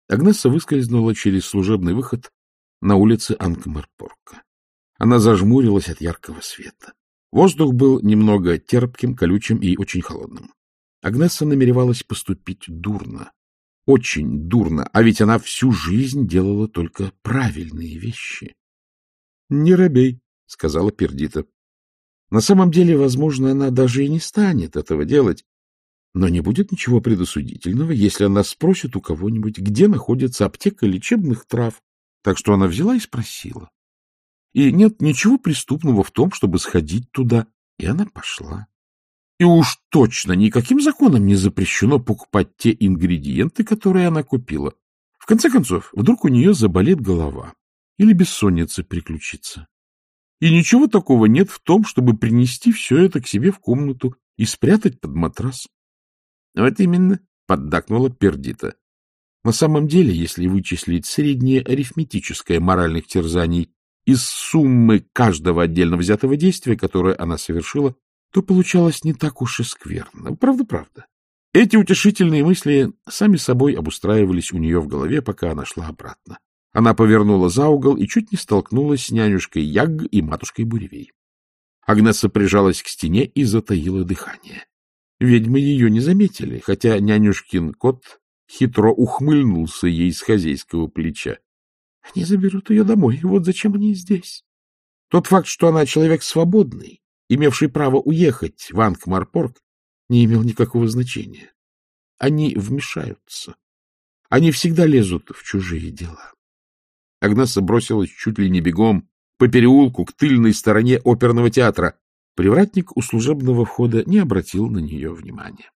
Агнесса выскользнула через служебный выход на улице Анкмарпорка. Она зажмурилась от яркого света. Воздух был немного терпким, колючим и очень холодным. Агнесса намеревалась поступить дурно, очень дурно, а ведь она всю жизнь делала только правильные вещи. — Не робей, — сказала Пердита. На самом деле, возможно, она даже и не станет этого делать, но не будет ничего предосудительного, если она спросит у кого-нибудь, где находится аптека лечебных трав. Так что она взяла и спросила. И нет ничего преступного в том, чтобы сходить туда. И она пошла. И уж точно никаким законом не запрещено покупать те ингредиенты, которые она купила. В конце концов, вдруг у нее заболит голова или бессонница приключится. И ничего такого нет в том, чтобы принести все это к себе в комнату и спрятать под матрас. — Вот именно, — поддакнула Пердита. На самом деле, если вычислить среднее арифметическое моральных терзаний из суммы каждого отдельно взятого действия, которое она совершила, то получалось не так уж и скверно. Правда. Эти утешительные мысли сами собой обустраивались у нее в голове, пока она шла обратно. Она повернула за угол и чуть не столкнулась с нянюшкой Яг и матушкой Буревей. Агнесса прижалась к стене и затаила дыхание. Ведьмы ее не заметили, хотя нянюшкин кот хитро ухмыльнулся ей с хозяйского плеча. — Они заберут ее домой, вот зачем они здесь. Тот факт, что она человек свободный, имевший право уехать в Анкмарпорк, не имел никакого значения. Они вмешаются. Они всегда лезут в чужие дела. Агнесса бросилась чуть ли не бегом по переулку к тыльной стороне оперного театра. Привратник у служебного входа не обратил на нее внимания.